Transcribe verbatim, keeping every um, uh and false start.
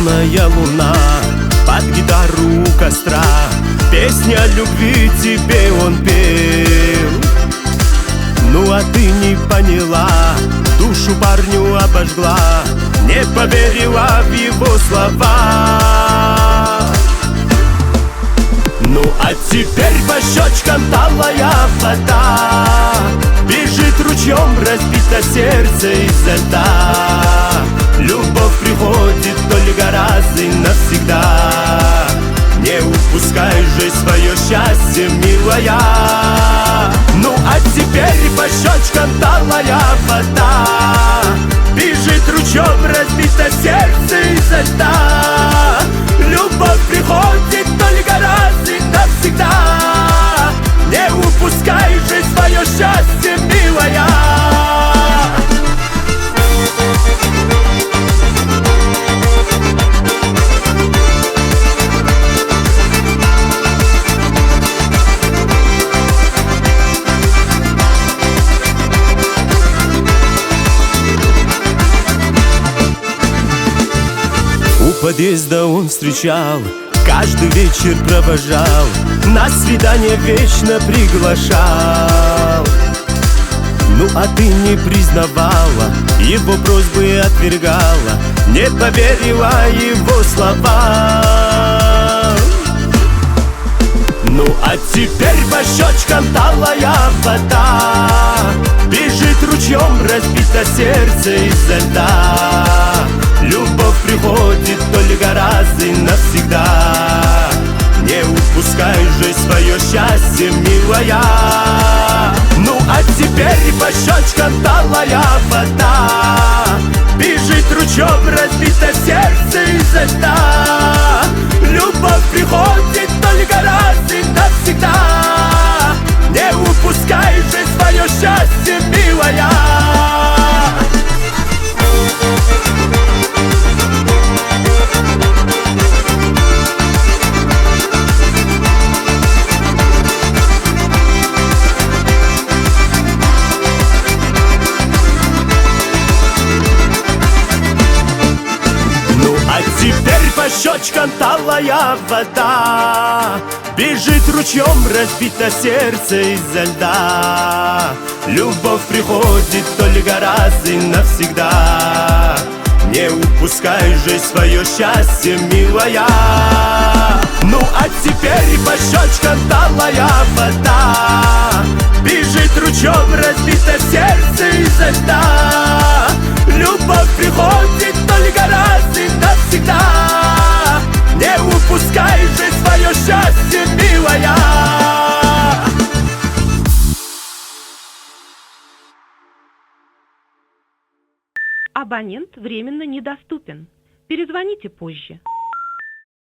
полная луна, под гитару у костра песни о любви тебе он пел. Ну а ты не поняла, душу парню обожгла, не поверила в его слова. Ну а теперь по щечкам талая вода, бежит ручьем разбито сердце из-за льда. Любовь приходит только раз и навсегда, не упускай же свое счастье, милая. Ну а теперь по щечкам талая вода, бежит ручьем разбито сердце из-за льда. Любовь приходит только раз и навсегда, не упускай же свое счастье, милая. У подъезда он встречал, каждый вечер провожал, на свидание вечно приглашал. Ну а ты не признавала, его просьбы отвергала, не поверила его слова. Ну а теперь по щечкам талая вода, бежит ручьем разбито сердце из-за льда. Любовь приходит только раз и навсегда, не упускай же свое счастье, милая. Ну а теперь по щечкам талая вода, бежит ручьем разбито сердце из-за льда. Любовь приходит только раз и навсегда, не упускай же свое счастье, милая. Теперь по щечкам талая вода, бежит ручьем разбито сердце из-за льда. Любовь приходит только раз и навсегда, не упускай же свое счастье, милая. Ну а теперь по щечкам талая вода, бежит ручьем разбито сердце из-за льда. Любовь приходит только раз и навсегда, не упускай же свое счастье, милая. Абонент временно недоступен. Перезвоните позже.